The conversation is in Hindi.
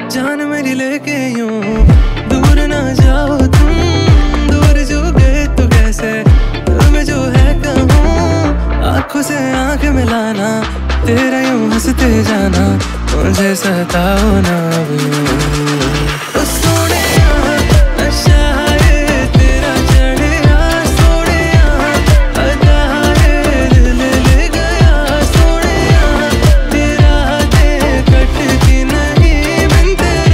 जान मेरी लेके यूं दूर ना जाओ तुम, दूर जो गए तो कैसे दिल में जो है कहूँ, आंखों से आंख मिलाना, तेरा यूं हंसते जाना, मुझे सताओ ना अब।